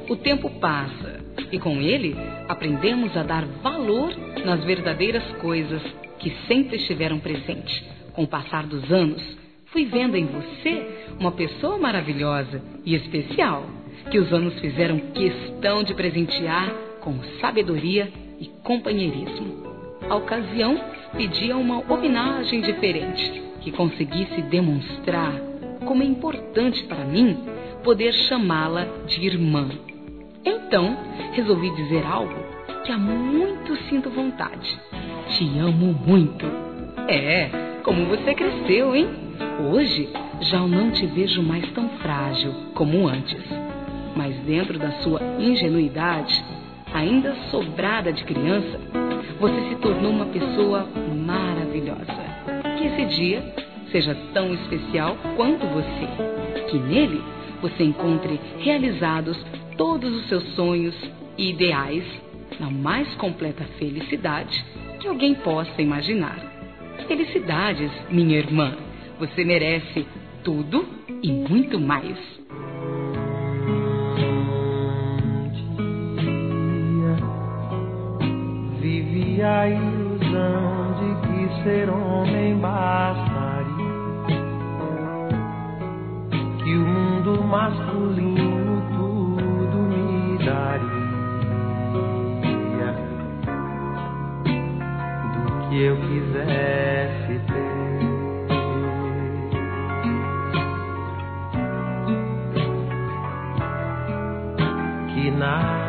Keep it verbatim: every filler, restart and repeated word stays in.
o tempo passa e com ele aprendemos a dar valor nas verdadeiras coisas que sempre estiveram presentes. Com o passar dos anos, fui vendo em você uma pessoa maravilhosa e especial, que os anos fizeram questão de presentear com sabedoria e companheirismo. A ocasião pedia uma homenagem diferente, que conseguisse demonstrar como é importante para mim poder chamá-la de irmã. Então, resolvi dizer algo que há muito sinto vontade. Te amo muito. É, como você cresceu, hein? Hoje, já não te vejo mais tão frágil como antes. Mas dentro da sua ingenuidade, ainda sobrada de criança, você se tornou uma pessoa maravilhosa. Que esse dia seja tão especial quanto você. Que nele você encontre realizados todos os seus sonhos e ideais na mais completa felicidade que alguém possa imaginar. Felicidades, minha irmã. Você merece tudo e muito mais. Vive a ilusão de que ser homem bastaria, que o mundo masculino tudo me daria, do que eu quisesse ter. Que nada